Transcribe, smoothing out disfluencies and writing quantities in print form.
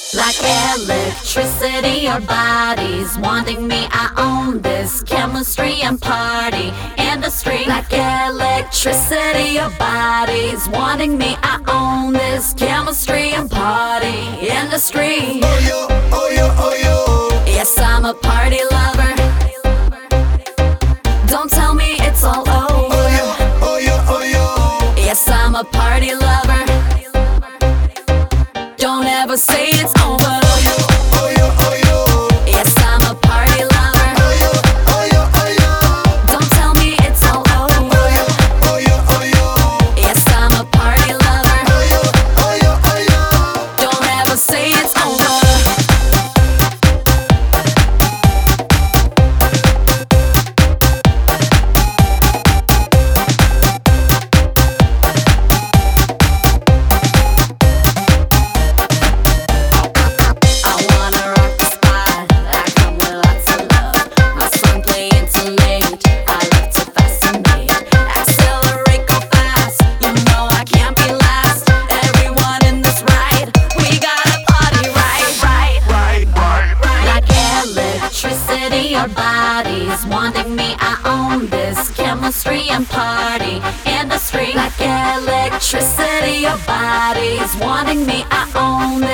Like electricity, our bodies wanting me. I own this chemistry and party industry. Like electricity, our bodies wanting me. I own this chemistry and party industry. Oh yo, oh yo, oh yo. Yes, I'm a party lover. Don't tell me it's all over. Oh yo, oh yo, oh yo. Yes, I'm a party lover. Don't ever say it's over. Oh yo, oh yo. Yes, I'm a party lover. Oh yo, oh yo, oh yo. Don't tell me it's all over. Oh yo, oh yo. Yes, I'm a party lover. Oh yo, oh yo, oh yo. Don't ever say it's over. Our bodies wanting me. I own this chemistry and party industry. Like electricity, our bodies wanting me. I own